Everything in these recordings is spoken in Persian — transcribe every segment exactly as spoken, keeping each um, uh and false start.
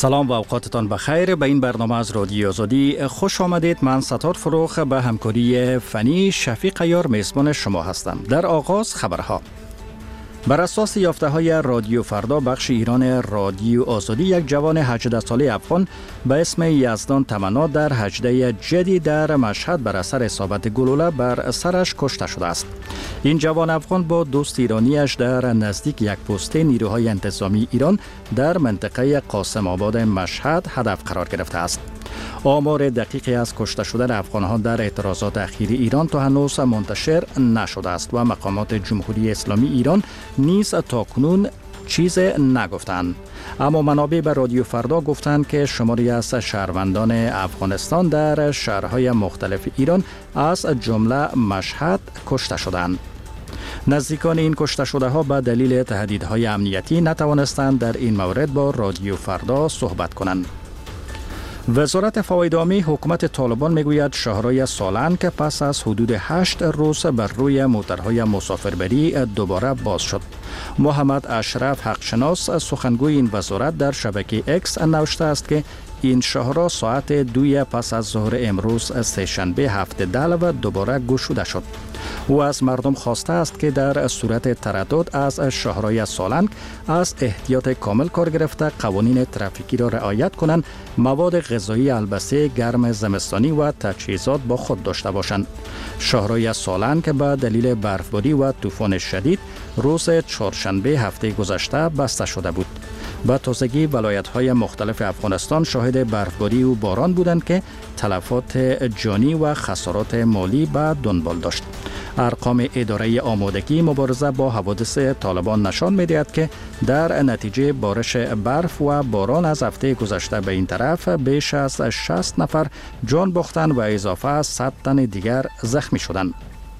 سلام و اوقاتتان بخیر. به این برنامه از رادیو آزادی خوش آمدید. من ستار فروخ به همکاری فنی شفیق یار میزبان شما هستم. در آغاز خبرها. بر اساس یافته های رادیو فردا بخش ایران رادیو آزادی، یک جوان هجده ساله افغان به اسم یزدان تمنا در هجده جدی در مشهد بر اثر اصابت گلوله بر سرش کشته شده است. این جوان افغان با دوست ایرانیش در نزدیک یک پست نیروهای انتظامی ایران در منطقه قاسم آباد مشهد هدف قرار گرفته است. آمار دقیقی از کشته شدن افغان‌ها در اعتراضات اخیر ایران تا هنوز منتشر نشده است و مقامات جمهوری اسلامی ایران نیز تاکنون چیز نگفتند. اما منابع به رادیو فردا گفتند که شماری از شهروندان افغانستان در شهرهای مختلف ایران از جمله مشهد کشته شدند. نزدیکان این کشته شده ها به دلیل تهدیدهای امنیتی نتوانستند در این مورد با رادیو فردا صحبت کنند. وزارت فواید عامی حکومت طالبان میگوید شهرهای سالنگ که پس از حدود هشت روز بر روی موترهای مسافربری دوباره باز شد. محمد اشرف حقشناس سخنگوی این وزارت در شبکه اکس نوشته است که این شهرها ساعت دوی پس از ظهر امروز سه‌شنبه هفته دلو دوباره گشوده شد. او از مردم خواسته است که در صورت تردد از شهرهای سالنگ از احتیاط کامل کار گرفته قوانین ترافیکی را رعایت کنند، مواد غذایی، البسه گرم زمستانی و تجهیزات با خود داشته باشند. شهرهای سالنگ که به دلیل برفباری و طوفان شدید روز چهارشنبه هفته گذشته بسته شده بود. به تازگی ولایت‌های مختلف افغانستان شاهد برفباری و باران بودند که تلفات جانی و خسارات مالی به دنبال داشت. ارقام اداره آمادگی مبارزه با حوادث طالبان نشان می‌دهد که در نتیجه بارش برف و باران از هفته گذشته به این طرف بیش از شصت نفر جان باختند و اضافه از صد تن دیگر زخمی شدند.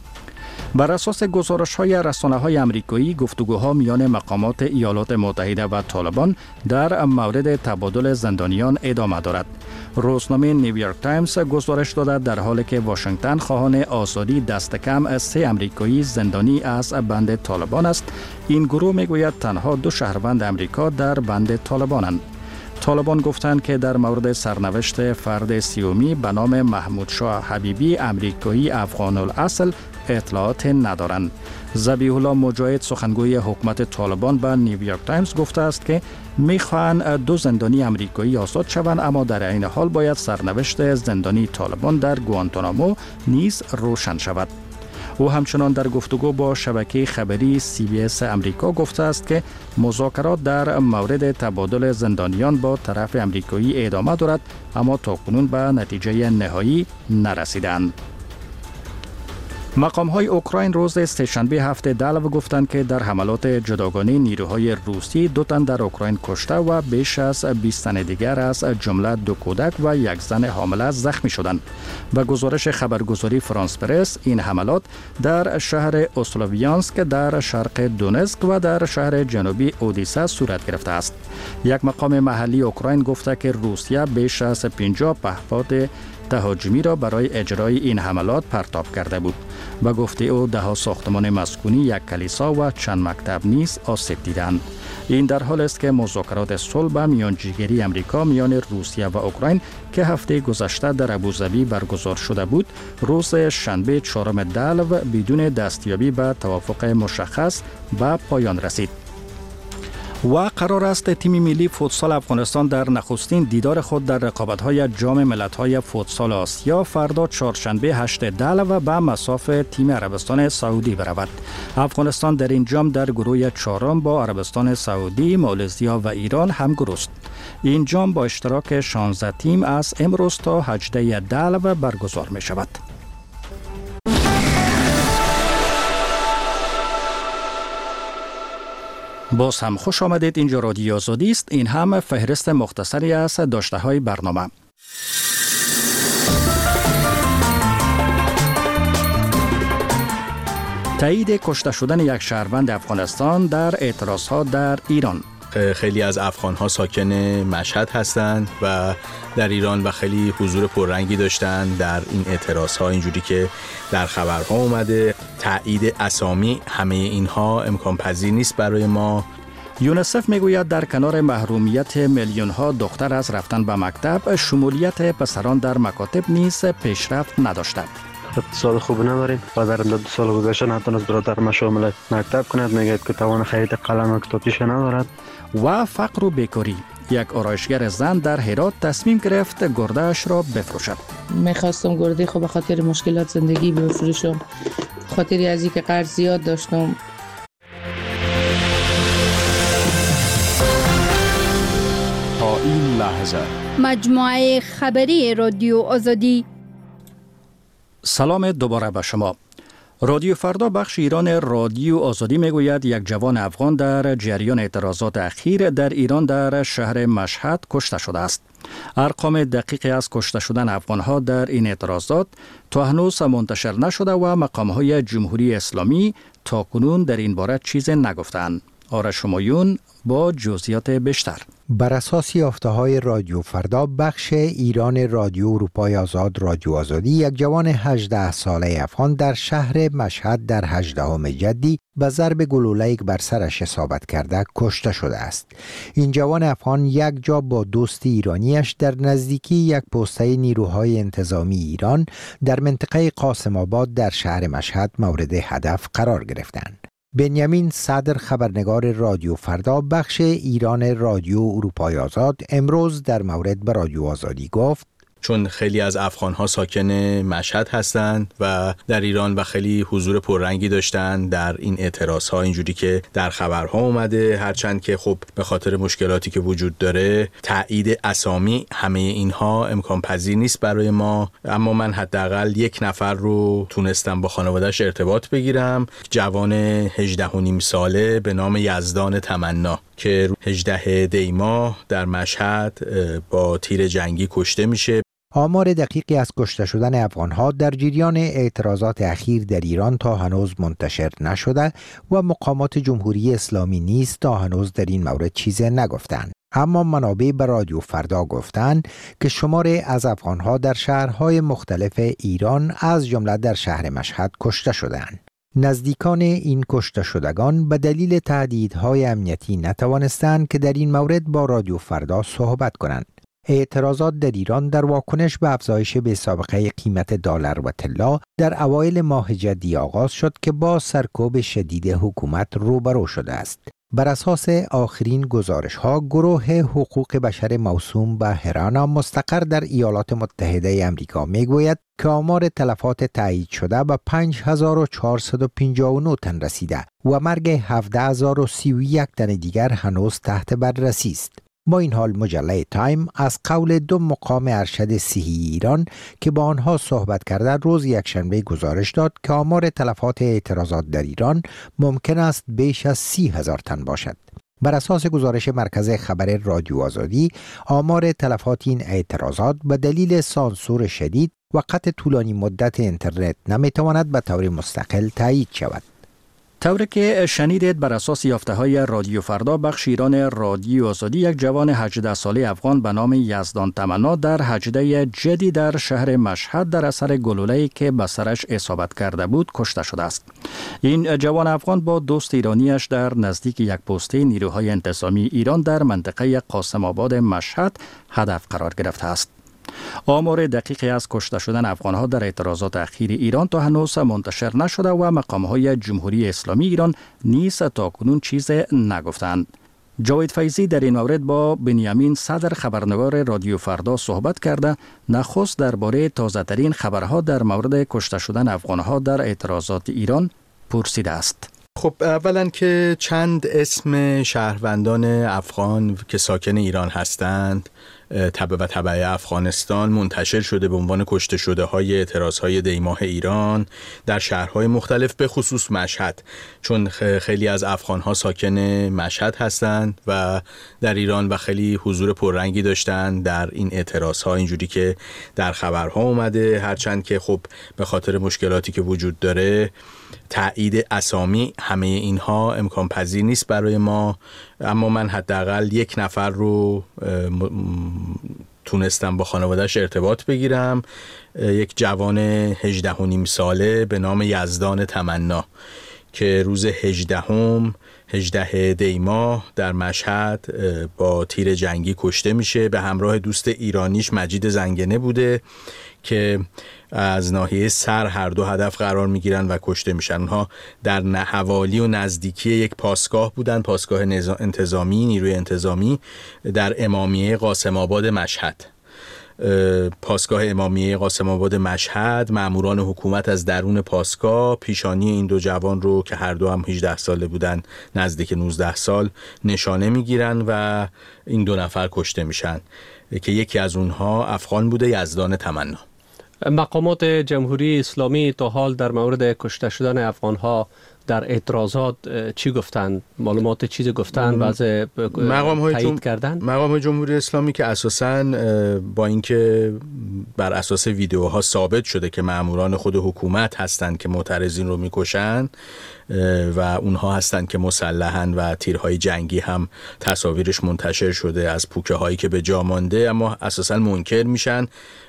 بر اساس گزارش‌های رسانه‌های آمریکایی، گفتگوها میان مقامات ایالات متحده و طالبان در مورد تبادل زندانیان ادامه دارد. روزنامه نیویورک تایمز گزارش داده در حالی که واشنگتن خواهان آزادی دست کم سه آمریکایی زندانی از بند طالبان است، این گروه میگوید تنها دو شهروند آمریکا در بند طالبانند. طالبان گفتند که در مورد سرنوشت فرد سیومی به نام محمود شاه حبیبی آمریکایی افغان الاصل اطلاعات ندارند. ذبیح الله مجاهد سخنگوی حکومت طالبان به نیویورک تایمز گفته است که میخواهند دو زندانی آمریکایی آزاد شوند، اما در این حال باید سرنوشت زندانی طالبان در گوانتانامو نیز روشن شود. او همچنان در گفتگو با شبکه خبری سی بی اس امریکا گفته است که مذاکرات در مورد تبادل زندانیان با طرف آمریکایی ادامه دارد، اما تاکنون به نتیجه نهایی نرسیدند. مقام‌های اوکراین روز سه‌شنبه هفته دلو گفتند که در حملات جداگانه نیروهای روسی دو تن در اوکراین کشته و بیش از بیست تن دیگر از جمله دو کودک و یک زن حامله زخمی شدند. به گزارش خبرگزاری فرانس پرس، این حملات در شهر اسلوویانسک در شرق دونتسک و در شهر جنوبی اودیسا صورت گرفته است. یک مقام محلی اوکراین گفته که روسیه بیش از پنجاه پهپاد تهاجمی را برای اجرای این حملات پرتاب کرده بود. به گفته او ده ساختمان مسکونی، یک کلیسا و چند مکتب نیز آسیب دیدند. این در حال است که مذاکرات صلح به میانجیگری امریکا میان روسیه و اوکراین که هفته گذشته در ابوظبی برگزار شده بود، روز شنبه چهارم دلو بدون دستیابی به توافق مشخص به پایان رسید. و قرار است تیم ملی فوتسال افغانستان در نخستین دیدار خود در رقابت‌های جام ملت‌های فوتسال آسیا فردا چهارشنبه هشت دلو به مصاف تیم عربستان سعودی برود. افغانستان در این جام در گروه چهارم با عربستان سعودی، مالزیا و ایران همگروه است. این جام با اشتراک شانزده تیم از امروز تا هجده دلو برگزار می شود. باز هم خوش آمدید. اینجا رادیو آزادی است. این هم فهرست مختصری از داشته های برنامه. تایید کشته شدن یک شهروند افغانستان در اعتراضها در ایران. خیلی از افغان‌ها ساکن مشهد هستند و در ایران و خیلی حضور پررنگی داشتن در این اعتراض‌ها، اینجوری که در خبرها اومده. تایید اسامی همه اینها امکان پذیر نیست برای ما. یونیسف میگوید در کنار محرومیت میلیون ها دختر از رفتن به مکتب، شمولیت پسران در مکاتب نیز پیشرفت نداشته. اقتصاد خوب نداریم و در دو سال گذشته نتونست برادرم شامل مکتب کند. میگه که توان خرید قلم و کتابچش ندارد. و فقر و بیکاری. یک آرایشگر زن در هرات تصمیم گرفت گرده‌اش را بفروشد. میخواستم گرده خب به خاطر مشکلات زندگی بفروشم، خاطری از اینکه قرض زیاد داشتم. تا این لحظه مجموعه خبری رادیو آزادی. سلام دوباره به شما. رادیو فردا بخش ایران رادیو آزادی میگوید یک جوان افغان در جریان اعتراضات اخیر در ایران در شهر مشهد کشته شده است. ارقام دقیقی از کشته شدن افغانها در این اعتراضات تا هنوز منتشر نشده و مقامهای جمهوری اسلامی تا کنون در این باره چیزی نگفتند. آرش همایون با جزئیات بیشتر. بر اساس یافته‌های رادیو فردا بخش ایران رادیو اروپای آزاد رادیو آزادی، یک جوان هجده ساله افغان در شهر مشهد در هجدهم جدی به ضرب گلوله‌ای بر سرش اصابت کرده کشته شده است. این جوان افغان یک جا با دوست ایرانیش در نزدیکی یک پسته نیروهای انتظامی ایران در منطقه قاسم آباد در شهر مشهد مورد هدف قرار گرفتند. بنیامین صدر، خبرنگار رادیو فردا بخش ایران رادیو اروپای آزاد، امروز در مورد به رادیو آزادی گفت چون خیلی از افغان‌ها ساکن مشهد هستند و در ایران و خیلی حضور پررنگی داشتن در این اعتراض‌ها، اینجوری که در خبرها اومده، هرچند که خب به خاطر مشکلاتی که وجود داره تایید اسامی همه اینها امکان پذیر نیست برای ما، اما من حداقل یک نفر رو تونستم با خانواده‌اش ارتباط بگیرم، جوان هجده و نیم ساله به نام یزدان تمنا که هجدهم دی ماه در مشهد با تیر جنگی کشته میشه. آمار دقیقی از کشته شدن افغانها در جریان اعتراضات اخیر در ایران تا هنوز منتشر نشده و مقامات جمهوری اسلامی نیز تا هنوز در این مورد چیزی نگفتند. اما منابع به رادیو فردا گفتند که شماری از افغانها در شهرهای مختلف ایران از جمله در شهر مشهد کشته شدند. نزدیکان این کشته شدگان به دلیل تهدیدهای امنیتی نتوانستند که در این مورد با رادیو فردا صحبت کنند. اعتراضات در ایران در واکنش به افزایش بی‌سابقه قیمت دلار و طلا در اوایل ماه جدی آغاز شد که با سرکوب شدید حکومت روبرو شده است. بر اساس آخرین گزارش‌ها، گروه حقوق بشر موسوم به هرانا مستقر در ایالات متحده آمریکا میگوید که آمار تلفات تایید شده به پنج هزار و چهارصد و پنجاه و نه تن رسیده و مرگ هفده هزار و سی و یک تن دیگر هنوز تحت بررسی است. با این حال مجله تایم از قول دو مقام ارشد صحی ایران که با آنها صحبت کرده روز یکشنبه گزارش داد که آمار تلفات اعتراضات در ایران ممکن است بیش از سی هزار تن باشد. بر اساس گزارش مرکز خبر رادیو آزادی، آمار تلفات این اعتراضات به دلیل سانسور شدید و قطع طولانی مدت اینترنت نمیتواند به طور مستقل تایید شود. طوری که شنیدید، بر اساس یافته‌های رادیو فردا بخش ایران رادیو آزادی، یک جوان هجده ساله افغان به نام یزدان تمنا در هجده جدی در شهر مشهد در اثر گلوله‌ای که به سرش اصابت کرده بود کشته شده است. این جوان افغان با دوست ایرانیش در نزدیک یک پسته نیروهای انتظامی ایران در منطقه قاسم آباد مشهد هدف قرار گرفته است. آمار دقیقی از کشته شدن افغانها در اعتراضات اخیر ایران تا هنوز منتشر نشده و مقامهای جمهوری اسلامی ایران نیز تا کنون چیز نگفتند. جاوید فیضی در این مورد با بنیامین صدر، خبرنگار رادیو فردا صحبت کرده نخست درباره تازه‌ترین خبرها در مورد کشته شدن افغانها در اعتراضات ایران پرسیده است. خب اولا که چند اسم شهروندان افغان که ساکن ایران هستند تبع و تبع افغانستان منتشر شده به عنوان کشته شده های اعتراض های دیماه ایران در شهرهای مختلف، به خصوص مشهد، چون خیلی از افغان ها ساکن مشهد هستند و در ایران و خیلی حضور پررنگی داشتن در این اعتراض ها، اینجوری که در خبرها اومده، هرچند که خب به خاطر مشکلاتی که وجود داره تایید اسامی همه اینها امکان پذیر نیست برای ما، اما من حداقل یک نفر رو تونستم با خانواده‌اش ارتباط بگیرم، یک جوان هجده و نیم ساله به نام یزدان تمنا که روز هجدهم هجدهم دی ماه در مشهد با تیر جنگی کشته میشه. به همراه دوست ایرانیش مجید زنگنه بوده که از ناحیه سر هر دو هدف قرار میگیرن و کشته میشن. اونها در حوالی و نزدیکی یک پاسگاه بودن، پاسگاه انتظامی، نیروی انتظامی در امامیه قاسم آباد مشهد. پاسگاه امامیه قاسم آباد مشهد، ماموران حکومت از درون پاسگاه پیشانی این دو جوان رو که هر دو هم هجده ساله بودن، نزدیک نوزده سال، نشانه میگیرن و این دو نفر کشته میشن که یکی از اونها افغان بوده، یزدان تمنا. مقامات جمهوری اسلامی تا حال در مورد کشته شدن افغان‌ها در اعتراضات چی گفتند؟ معلومات چیزی گفتند؟ بعض تایید کردند؟ مقام های جمهوری اسلامی که اساساً با اینکه بر اساس ویدیوها ثابت شده که ماموران خود حکومت هستند که معترضین رو میکشن و اونها هستند که مسلحن و تیرهای جنگی هم تصاویرش منتشر شده از پوکه هایی که به جا مانده، اما اساساً منکر میشن.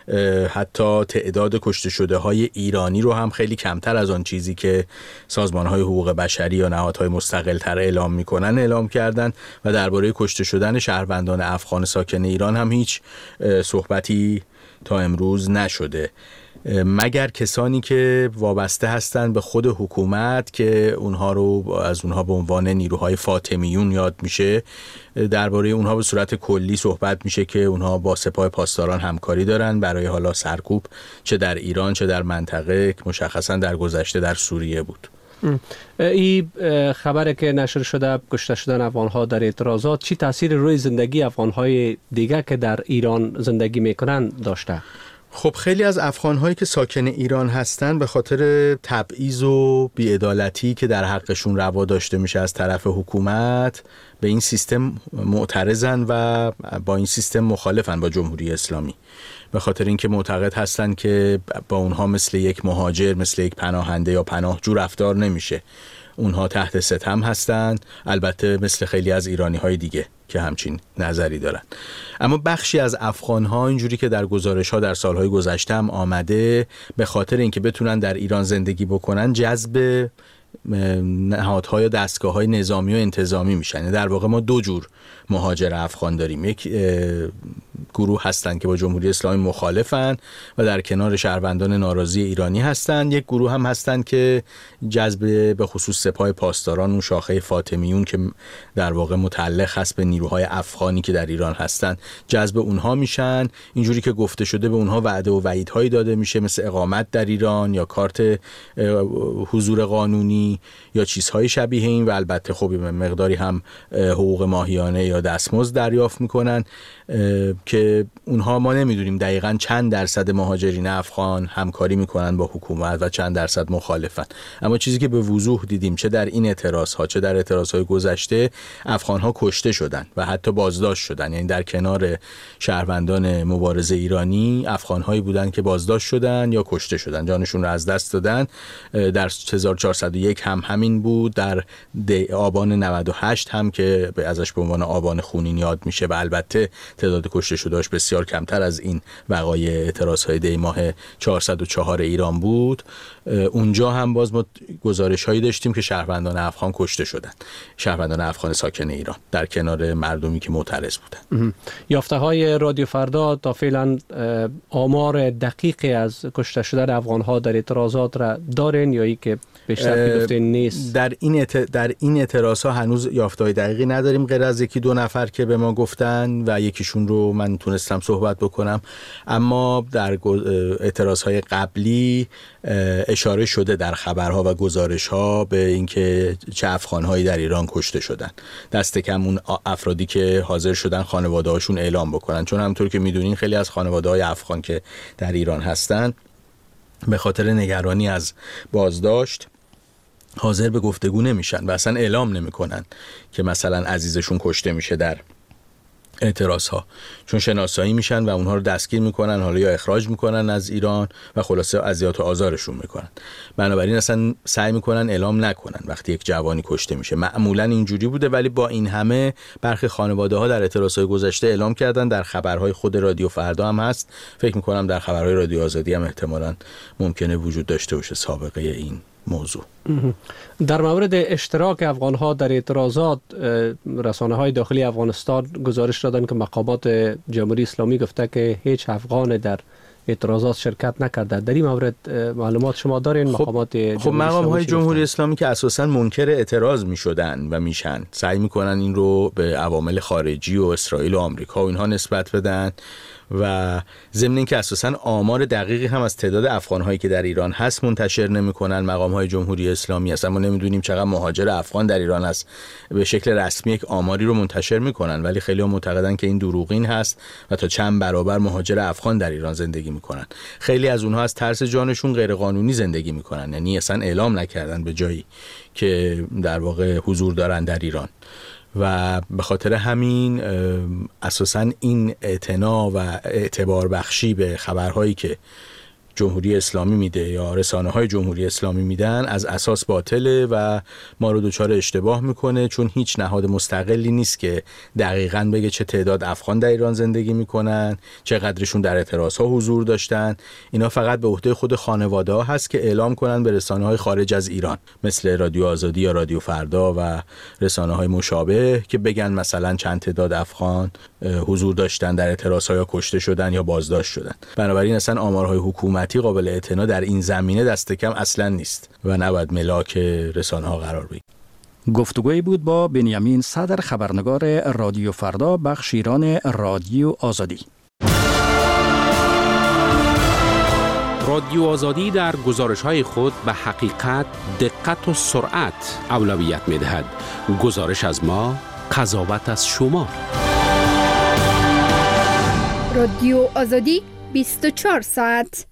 حتی تعداد کشته شده های ایرانی رو هم خیلی کمتر از آن چیزی که سازمان های حقوق بشری یا نهادهای مستقل تر اعلام میکنن اعلام کردن و درباره کشته شدن شهروندان افغان ساکن ایران هم هیچ صحبتی تا امروز نشده، مگر کسانی که وابسته هستند به خود حکومت که اونها رو از اونها به عنوان نیروهای فاطمیون یاد میشه. درباره اونها به صورت کلی صحبت میشه که اونها با سپاه پاسداران همکاری دارن برای حالا سرکوب چه در ایران چه در منطقه که مشخصا در گذشته در سوریه بود. این خبری که نشر شده کشته شدن افغان‌ها در اعتراضات چی تاثیر روی زندگی افغان‌های دیگه که در ایران زندگی میکنن داشته؟ خب خیلی از افغان‌هایی که ساکن ایران هستن به خاطر تبعیض و بی‌عدالتی که در حقشون روا داشته میشه از طرف حکومت به این سیستم معترضن و با این سیستم مخالفن با جمهوری اسلامی، به خاطر اینکه معتقد هستن که با اونها مثل یک مهاجر، مثل یک پناهنده یا پناهجو رفتار نمیشه. اونها تحت ستم هستند، البته مثل خیلی از ایرانی‌های دیگه که همچین نظری دارن. اما بخشی از افغان‌ها اینجوری که در گزارش‌ها در سال‌های گذشته هم آمده، به خاطر اینکه بتونن در ایران زندگی بکنن جذب نهادهای یا دستگاه‌های نظامی و انتظامی میشن. در واقع ما دو جور مهاجر افغان داریم، یک گروه هستند که با جمهوری اسلامی مخالفن و در کنار شهروندان ناراضی ایرانی هستند، یک گروه هم هستند که جذب به خصوص سپاه پاسداران اون شاخه فاطمیون که در واقع متعلق هست به نیروهای افغانی که در ایران هستند جذب اونها میشن. اینجوری که گفته شده به اونها وعده و وعیدهایی داده میشه مثل اقامت در ایران یا کارت حضور قانونی یا چیزهای شبیه این و البته خب مقداری هم حقوق ماهیانه یا دستمزد دریافت میکنن که اونها ما نمیدونیم دقیقاً چند درصد مهاجرین افغان همکاری میکنن با حکومت و چند درصد مخالفن. اما چیزی که به وضوح دیدیم چه در این اعتراض ها چه در اعتراض های گذشته، افغان ها کشته شدن و حتی بازداشت شدن. یعنی در کنار شهروندان مبارز ایرانی افغان هایی بودن که بازداشت شدن یا کشته شدن، جانشون رو از دست دادن. در هزار و چهارصد و یک هم همین بود، در آبان نود و هشت هم که ازش به عنوان آبان خونین یاد میشه و البته تعداد کشته شدهاش بسیار کمتر از این وقایع اعتراض‌های دی ماه چهارصد و چهار ایران بود. اونجا هم باز ما گزارش‌هایی داشتیم که شهروندان افغان کشته شدن، شهروندان افغان ساکن ایران در کنار مردمی که معترض بودن. یافته‌های رادیو فردا تا فعلا آمار دقیقی از کشته شدن افغان‌ها در اعتراضات را دارن یا ای که بیشتر گفته نیست؟ در این ات... در این اعتراض‌ها هنوز یافته‌های دقیقی نداریم غیر از یکی دو نفر که به ما گفتن و یکیشون رو من تونستم صحبت بکنم. اما در اعتراض‌های قبلی اشاره شده در خبرها و گزارش‌ها به اینکه چه افغان‌هایی در ایران کشته شدن. دست کم اون افرادی که حاضر شدن خانواده‌هاشون اعلام بکنن، چون همونطور که می‌دونین خیلی از خانواده‌های افغان که در ایران هستن به خاطر نگرانی از بازداشت حاضر به گفتگو نمیشن و اصلا اعلام نمیکنن که مثلا عزیزشون کشته میشه در اعتراض ها، چون شناسایی میشن و اونها رو دستگیر میکنن، حالا یا اخراج میکنن از ایران و خلاصه اذیت و آزارشون میکنن. بنابراین اصلا سعی میکنن اعلام نکنن وقتی یک جوانی کشته میشه. معمولا اینجوری بوده، ولی با این همه برخی خانواده ها در اعتراض های گذشته اعلام کردن، در خبرهای خود رادیو فردا هم هست، فکر میکنم در خبرهای رادیو آزادی هم احتمالاً ممکنه وجود داشته باشه سابقه این موضوع. در مورد اشتراک افغان‌ها در اعتراضات، رسانه‌های داخلی افغانستان گزارش دادن که مقامات جمهوری اسلامی گفته که هیچ افغان در اعتراضات شرکت نکرده. در این مورد معلومات شما دارین؟ خب مقامات خب مقام‌های جمهوری اسلامی که اساساً منکر اعتراض می‌شدن و میشن، سعی می‌کنن این رو به عوامل خارجی و اسرائیل و آمریکا و اینها نسبت بدن و ضمن اینکه اساساً آمار دقیقی هم از تعداد افغان‌هایی که در ایران هست منتشر نمی‌کنن مقام‌های جمهوری اسلامی. اصلا ما نمی‌دونیم چقدر مهاجر افغان در ایران هست. به شکل رسمی یک آماری رو منتشر می‌کنن ولی خیلی‌ها معتقدن که این دروغین هست و تا چند برابر مهاجر افغان در ایران زندگی می‌کنن. خیلی از اونها از ترس جانشون غیرقانونی زندگی می‌کنن، یعنی اصلا اعلام نکردن به جایی که در واقع حضور دارن در ایران. و به خاطر همین اساساً این اعتنا و اعتبار بخشی به خبرهایی که جمهوری اسلامی میده یا رسانه‌های جمهوری اسلامی میدن از اساس باطله و ما رو دچار اشتباه میکنه، چون هیچ نهاد مستقلی نیست که دقیقاً بگه چه تعداد افغان در ایران زندگی میکنن، چقدرشون در اعتراض‌ها حضور داشتن. اینا فقط به عهده خود خانواده‌ها هست که اعلام کنن به رسانه‌های خارج از ایران مثل رادیو آزادی یا رادیو فردا و رسانه‌های مشابه که بگن مثلا چند تعداد افغان حضور داشتن در اعتراض‌ها یا کشته شدن یا بازداشت شدن. بنابراین اصلا آمارهای حکومتی قابل اعتنا در این زمینه دست کم اصلا نیست و نباید ملاک رسانه‌ها قرار بگیره. گفتگویی بود با بنیامین صدر، خبرنگار رادیو فردا بخش ایران رادیو آزادی. رادیو آزادی در گزارش‌های خود به حقیقت، دقت و سرعت اولویت می‌دهد. گزارش از ما، قضاوت از شما. رادیو آزادی بیست و چهار ساعت.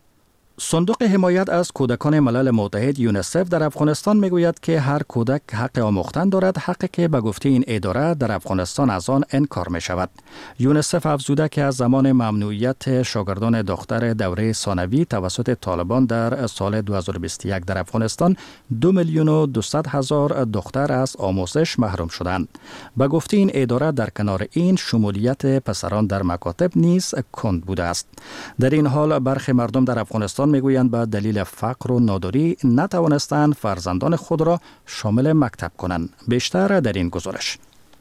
صندوق حمایت از کودکان ملل متحد یونیسف در افغانستان میگوید که هر کودک حق آموختن دارد، حقی که به گفته این اداره در افغانستان از آن انکار می شود. یونیسف افزوده که از زمان ممنوعیت شاگردان دختر دوره ثانوی توسط طالبان در سال دو هزار و بیست و یک در افغانستان دو میلیون و دویست هزار دختر از آموزش محروم شدند. به گفته این اداره در کنار این شمولیت پسران در مکاتب نیز کند بوده است. در این حال برخی مردم در افغانستان میگویند به دلیل فقر و ناداری نتوانستند فرزندان خود را شامل مکتب کنند. بیشتر در این گزارش.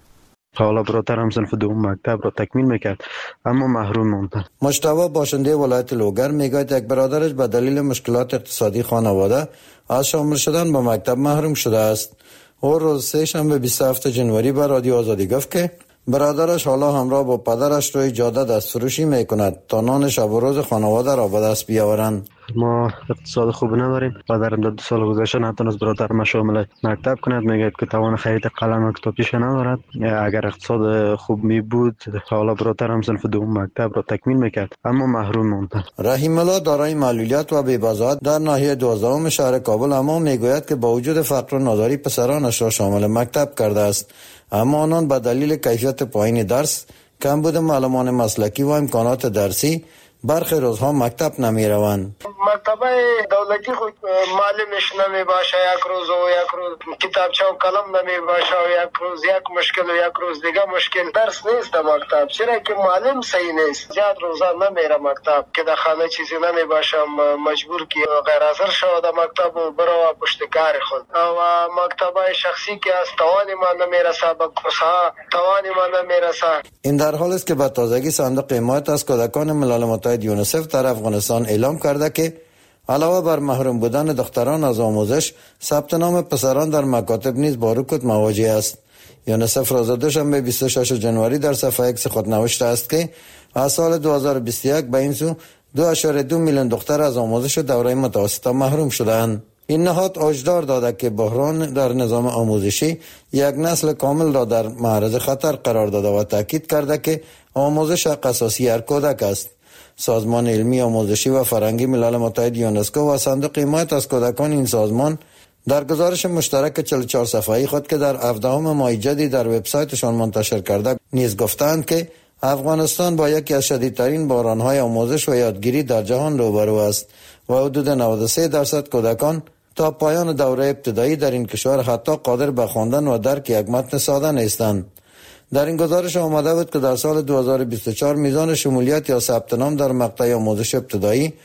حالا برادرم صنف دوم مکتب را تکمیل میکرد اما محروم ماند. مجتبی باشنده ولایت لوگر میگوید یک برادرش به دلیل مشکلات اقتصادی خانواده از شامل شدن به مکتب محروم شده است. او روز سه شنبه بیست و هفتم ژانویه به رادیو آزادی گفت که برادرش حالا همراه با پدرش روی جاده دستفروشی میکند تا نان شب و روز خانواده را به دست بیاورند. ما اقتصاد خوب نداریم. پدرم در دو سال گذشته نتونست برادرم شامل مکتب کند. میگه که توان خرید قلم و کتابچه ندارد. اگر اقتصاد خوب می بود حالا برادرم صنف دوم مکتب را تکمیل میکرد اما محروم ماند. رحیم الله دارای معلولیت و بی‌بضاعت در ناحیه دوازدهم شهر کابل اما میگوید که با وجود فقر و ناداری پسرانش را شامل مکتب کرده است، اما آنان به دلیل کیفیت پایین درس، کمبود معلمان مسلکی و امکانات درسی برخی روزها مکتب نمی روند. مکتب دولتی خود معلمش نمی باشه، یک روز و یک روز کتابچه و قلم نمی باشه و یک روز یک مشکل و یک روز دیگه مشکل. درس نیست مکتب، چرا که معلم صحیح نیست. زیاد روزا نمیره مکتب که در خانه چیزی نمی باشه، مجبور که غیر حاضر شود مکتب و برو پشت کار خود. و مکتب شخصی که از توانی ما نمیرسه، به کسا توانی ما نمیرسه. این در حال است که به تازگی صندوق حمایت از کودکان ملل متحد یونیسف در افغانستان اعلام کرده که علاوه بر محروم بودن دختران از آموزش، ثبت نام پسران در مکاتب نیز با رکود مواجه است. یونیسف روز دوشنبه بیست و ششم ژانویه در صفحه ایکس خود نوشته است که از سال دو هزار و بیست و یک به این سو دو اشاره دو میلیون دختر از آموزش دوره متوسطه محروم شدند. این نهاد هشدار داده که بحران در نظام آموزشی یک نسل کامل را در معرض خطر قرار داده و تاکید کرده که آموزش حق اساسی هر کودک است. سازمان علمی آموزشی و فرهنگی ملل متحد یونسکو و صندوق حمایت از کودکان این سازمان در گزارش مشترک چهل و چهار صفحه‌ای خود که در هفدهم ماه جدی در وبسایتشان منتشر کرده نیز گفتند که افغانستان با یکی از شدیدترین بحران‌های آموزش و یادگیری در جهان روبرو است و حدود نود و سه درصد کودکان تا پایان دوره ابتدایی در این کشور حتی قادر به خواندن و درک یک متن ساده نیستند. در این گزارش آمده بود که در سال دو هزار و بیست و چهار میزان شمولیت یا ثبت نام در مقطع آموزش ابتدایی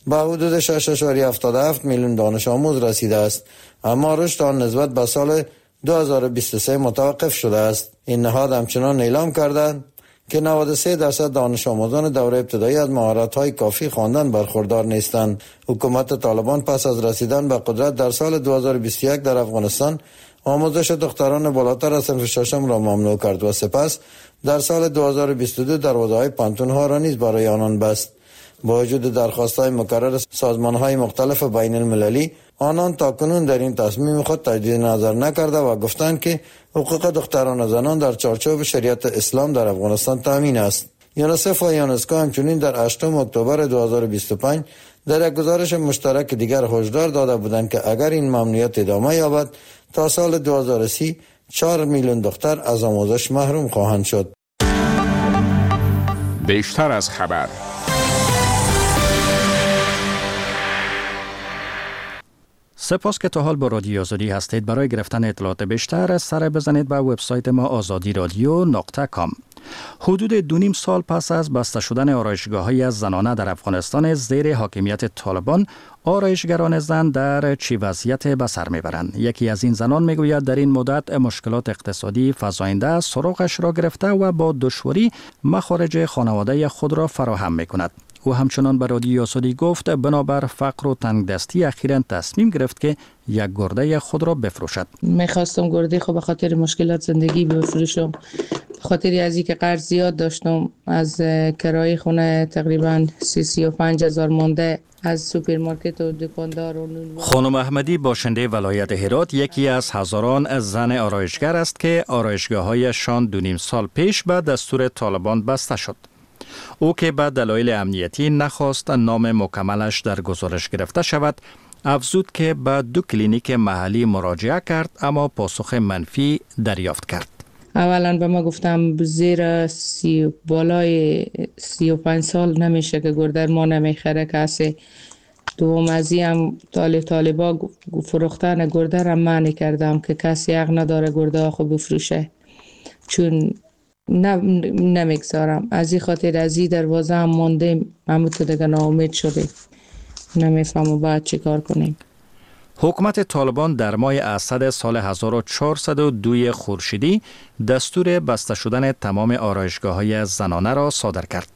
به حدود شش ممیز هفتاد و هفت میلیون دانش آموز رسیده است، اما رشد آن نسبت به سال دو هزار و بیست و سه متوقف شده است. این نهاد همچنان اعلام کرده که نود و سه درصد دانش آموزان دوره ابتدایی از مهارت‌های کافی خواندن برخوردار نیستند. حکومت طالبان پس از رسیدن به قدرت در سال دو هزار و بیست و یک در افغانستان آموزش دختران بالاتر از صنف ششم را ممنوع کرد و سپس در سال دو هزار و بیست و دو دروازه‌های پانتون‌ها را نیز برای آنان بست. با وجود درخواست‌های مکرر سازمان‌های مختلف بین المللی، آنان تاکنون در این تصمیم خود تجدید نظر نکرده و گفتند که حقوق دختران و زنان در چارچوب شریعت اسلام در افغانستان تامین است. یونیسف و یونسکو همچنین در هشتم اکتبر دو هزار و بیست و پنج در یک گزارش مشترک دیگر هشدار داده بودند که اگر این ممنوعیت ادامه یابد تا سال دو هزار و سی چهار میلیون دختر از آموزش محروم خواهند شد. بیشتر از خبر. سپاس که تا حال با رادیو آزادی هستید. برای گرفتن اطلاعات بیشتر سر بزنید به وبسایت ما آزادی رادیو نقطه کام. حدود دو نیم سال پس از بسته شدن آرایشگاه‌های زنانه در افغانستان زیر حاکمیت طالبان، آرایشگران زن در چی وضعیت به سر میبرند؟ یکی از این زنان میگوید در این مدت مشکلات اقتصادی فزاینده سراغش را گرفته و با دشواری مخارج خانواده خود را فراهم میکند. او همچنان به رادیو آزادی گفت بنابر فقر و تنگدستی اخیراً تصمیم گرفت که یک گرده خود را بفروشد. میخواستم گرده خود به خاطر مشکلات زندگی بفروشم، به خاطر از اینکه قرض زیاد داشتم، از کرایه خونه تقریبا سی سی و پنج هزار مونده، از سوپرمارکت و دکاندار و نون. خانم احمدی باشنده ولایت هرات یکی از هزاران زن آرایشگر است که آرایشگاه‌هایشان دو نیم سال پیش به دستور طالبان بسته شد. او که به دلایل امنیتی نخواست نام مکملش در گزارش گرفته شود، افزود که به دو کلینیک محلی مراجعه کرد اما پاسخ منفی دریافت کرد. اولا به ما گفتم زیر سی بالای سی و پنج سال نمیشه که گرده ما نمیخره کسی. دوم ازی هم طالب طالبا فروختن گرده را منع کردم که کسی حق نداره گرده خود بفروشه، چون نه نمیگذارم. از این خاطر از این دروازه هم موندیم، همون تو دیگه ناامید شده، نمیفهمم باید چی کار کنیم. حکومت طالبان در ماه اسد سال هزار و چهارصد و دو خورشیدی دستور بسته شدن تمام آرایشگاه‌های زنانه را صادر کرد.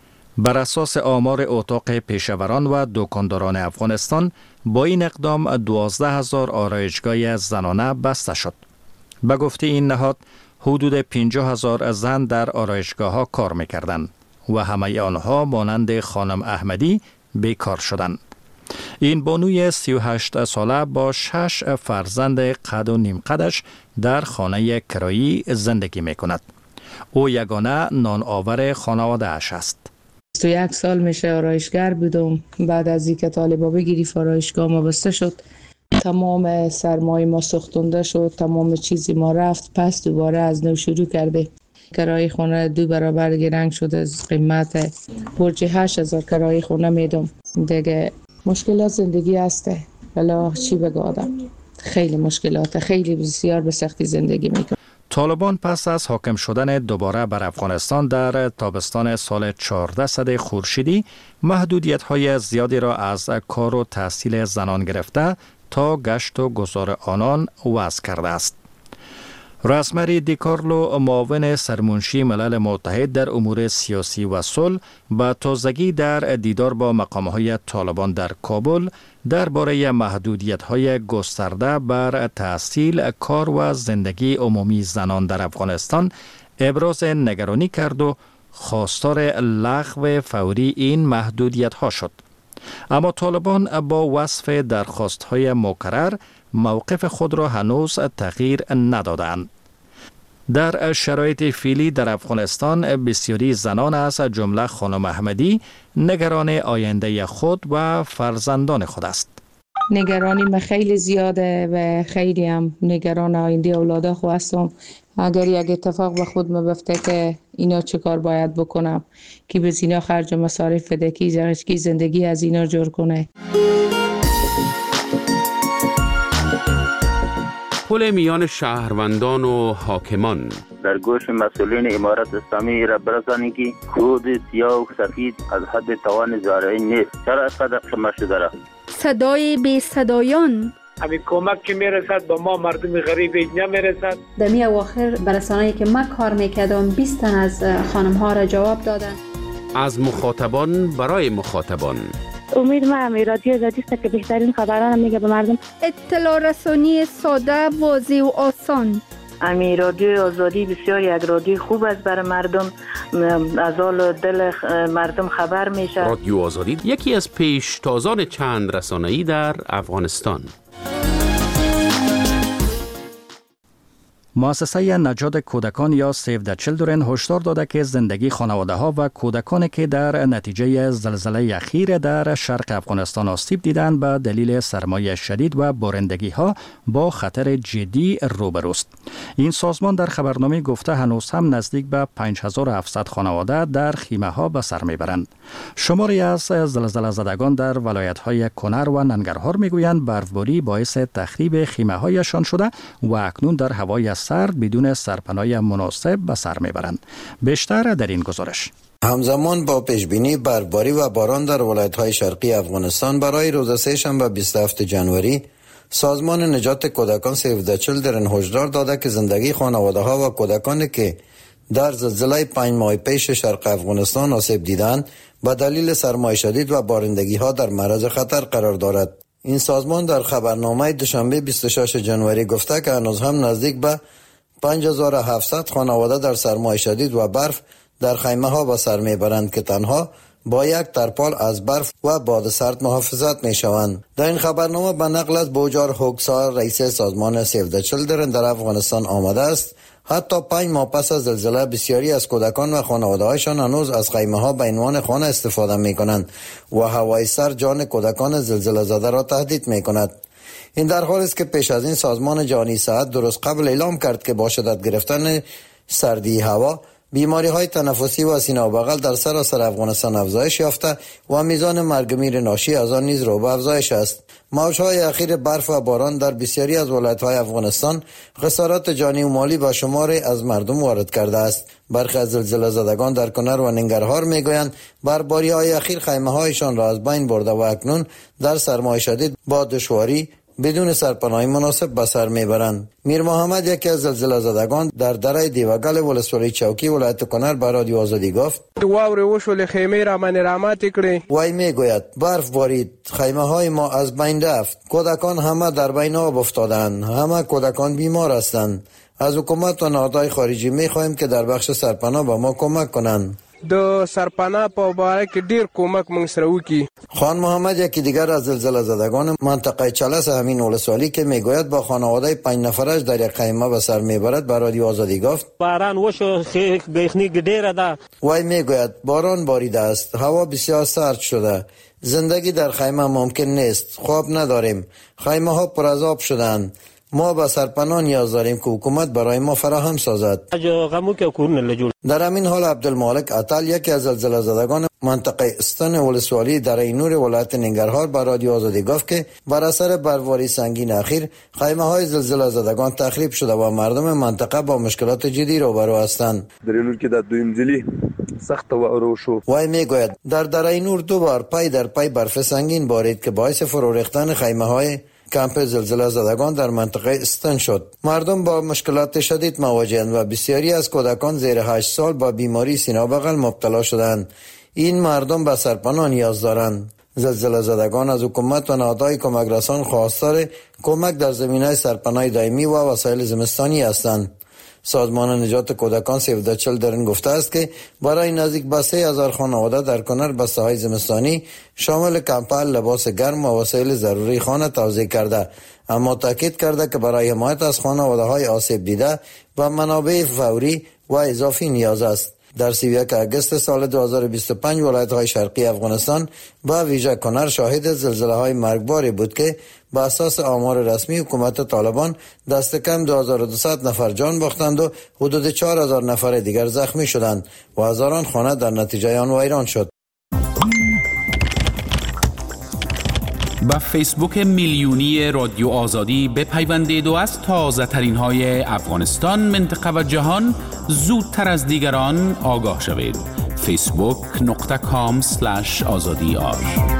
بر اساس آمار اتاق پیشوران و دکانداران افغانستان با این اقدام دوازده هزار آرایشگاه زنانه بسته شد. به گفته این نهاد حدود پنجاه هزار زن در آرایشگاه‌ها کار می‌کردند و همه آنها مانند خانم احمدی بیکار شدند. این بانوی سی و هشت ساله با شش فرزند قد و نیم قدش در خانه کرایی زندگی می‌کند. او یگانه نان آور خانواده اش است. بیست و یک سال میشه آرایشگر بودم. بعد از اینکه طالبا بگیری آرایشگاه ما بسته شد، تمام سرمایه ما سوختونده شد، تمام چیزی ما رفت، پس دوباره از نو شروع کرده. کرایه خونه دو برابر گرنگ شده از قیمت. برج هشت هزار کرایه خونه میدم. دیگه مشکلات زندگی هسته، ولی چی بگم آدم، خیلی مشکلات، خیلی بسیار به سختی زندگی میکنه. طالبان پس از حاکم شدن دوباره بر افغانستان در تابستان سال چهارصد خورشیدی محدودیت‌های زیادی را از کار و تحصیل زنان گرفته تا گشت و گذار آنان وضع کرده است. راسمری دیکارلو، معاون سرمنشی ملل متحد در امور سیاسی و صلح، با تازگی در دیدار با مقام‌های طالبان در کابل درباره محدودیت‌های گسترده بر تحصیل، کار و زندگی عمومی زنان در افغانستان ابراز نگرانی کرد و خواستار لغو فوری این محدودیت‌ها شد. اما طالبان با وصف درخواست‌های مکرر موقف خود را هنوز تغییر ندادند. در شرایط فعلی در افغانستان بسیاری زنان از جمله خانم احمدی نگران آینده خود و فرزندان خود است. نگرانی من خیلی زیاده و خیلی هم نگران آینده اولادا خود هستم. اگر یک اتفاق به خود میفته که اینا چه کار باید بکنم که به اینا خرج مصارف بده که زندگی از اینا جور کنه. پل میان شهروندان و حاکمان در گوش مسئولین امارت اسلامی را برسانید که کود سیاه و سفید از حد توان زارعی نیست. چرا اینقدر قیمت شده را؟ صدای بی صدایان. همین کمک که میرسد به ما مردم غریب نمیرسد. در می اواخر برسانه‌ای که من کار میکردم بیست تن از خانم ها را جواب دادن. از مخاطبان برای مخاطبان. امید ما هم رادیو آزادی است که بهترین خبران میگه به مردم. اطلاع رسانی ساده، واضح و آسان. امی رادیو آزادی بسیار یک رادیو خوب است برای مردم، از حال دل مردم خبر میشه. رادیو آزادی یکی از پیشتازان چند رسانه‌ای در افغانستان. مؤسسه نجات کودکان یا سیو د چیلدرن هشدار داده که زندگی خانواده ها و کودکانی که در نتیجه زلزله اخیر در شرق افغانستان آسیب دیدند به دلیل سرمایه شدید و بارندگی ها با خطر جدی روبروست. این سازمان در خبرنامه گفته هنوز هم نزدیک به پنج هزار و هفتصد خانواده در خیمه ها به سر میبرند. شماری از زلزله زدگان در ولایت های کنر و ننگرهار میگویند برفباری باعث تخریب خیمه هایشان شده و اکنون در هوای سرد بدون سرپناه مناسب به سر میبرند. بیشتر در این گزارش. همزمان با پیشبینی برفباری و باران در ولایت‌های شرقی افغانستان برای روز سه‌شنبه بیست و هفتم ژانویه، سازمان نجات کودکان سیو د چیلدرن هشدار داده که زندگی خانواده‌ها و کودکانی که در زلزله پنج ماه پیش شرق افغانستان آسیب دیدند به دلیل سرمایه شدید و بارندگی‌ها در معرض خطر قرار دارد. این سازمان در خبرنامه دوشنبه بیست و ششم ژانویه گفته که هنوز هم نزدیک به پنج هزار و هفتصد خانواده در سرمایه شدید و برف در خیمه ها به سر میبرند که تنها با یک ترپال از برف و باد سرد محافظت می شوند. در این خبرنامه به نقل از بوجار هوکسار رئیس سازمان سیو د چیلدرن در افغانستان آمده است حتی پنج ماه پس از زلزله بسیاری از کودکان و خانواده‌هایشان هنوز از خیمه ها به عنوان خانه استفاده می کنند و هوای سرد جان کودکان زلزله زده را تهدید می کند. این در حالی است که پیش از این سازمان جهانی صحت درست قبل اعلام کرد که با شدت گرفتن سردی هوا بیماری های تنفسی و سینه و بغل در سراسر افغانستان افزایش یافته و میزان مرگ میر ناشی از آن نیز رو به افزایش است. موج‌های اخیر برف و باران در بسیاری از ولایت‌های افغانستان خسارات جانی و مالی به شمار از مردم وارد کرده است. برخی از زلزله زدگان در کنر و ننگرهار میگویند برباری‌های اخیر خیمه‌هایشان را از بین برده و اکنون در سرمایه شدید با دشواری بدون سرپناهی مناسب به سر میبرند. میر محمد یکی از زلزله زدگان در دره دیوگل ولسوالی چوکی ولایت کنر به رادیو آزادی گفت واوره وشول خیمه را من رحمت کړي. وای میگوید برف بارید، خیمه های ما از بین رفت، کودکان همه در بین آب افتادند، همه کودکان بیمار هستند. از حکومت و نهادهای خارجی میخواهیم که در بخش سرپناه به ما کمک کنند. د سرپناه په باره کې ډیر کومک موږ سره وکړي. خان محمد یکی دیگر از زلزله زدگان منطقه چلس همین ولسوالی که میگوید با خانواده پنج نفرش در یک خیمه به سر میبرد به رادیو آزادی گفت باران وشو بیخنی ډیره ده. وای میگوید باران باریده است، هوا بسیار سرد شده، زندگی در خیمه ممکن نیست، خواب نداریم، خیمه ها پر از آب شدند، ما به سرپناه نیاز داریم که حکومت برای ما فراهم سازد. در همین حال عبدالمالک عطل یکی از زلزله زدگان منطقه استان ولسوالی در اینور ولایت ننگرهار به رادیو آزادی گفت که بر اثر برفباری سنگین اخیر خیمه های زلزله زدگان تخریب شده و مردم منطقه با مشکلات جدی روبرو هستند. در اینور که در دویم ځلی سخت و اورو شو. وای میگوید در در اینور دو بار پای در پای برف سنگین بارید که باعث فرو ریختن خیمه های کمپ زلزله زدگان در منطقه استان شد. مردم با مشکلات شدید مواجهند و بسیاری از کودکان زیر هشت سال با بیماری سینه و بغل مبتلا شدند. این مردم به سرپناه نیاز دارند. زلزله زدگان از حکومت و نهادهای کمک رسان خواستار کمک در زمینه سرپناه دائمی و وسایل زمستانی هستند. سازمان نجات کودکان سیو د چیلدرن گفته است که برای نزدیک به سه هزار خانواده در کنر بسته‌های زمستانی شامل کمپل، لباس گرم و وسایل ضروری خانه توزیع کرده، اما تاکید کرده که برای حمایت از خانواده‌های آسیب دیده و منابع فوری و اضافی نیاز است. در سی و یک آگوست سال دو هزار و بیست و پنج ولایت‌های شرقی افغانستان با ویژه کنر شاهد زلزله‌های مرگباری بود که با اساس آمار رسمی حکومت طالبان دست کم دو هزار و دویست نفر جان باختند و حدود چهار هزار نفر دیگر زخمی شدند و هزاران خانه در نتیجه آن ویران شد. با فیسبوک میلیونی رادیو آزادی بپیوندید و از تازه ترین های افغانستان، منطقه و جهان زودتر از دیگران آگاه شوید. فیسبوک نقطه کام سلش آزادی آر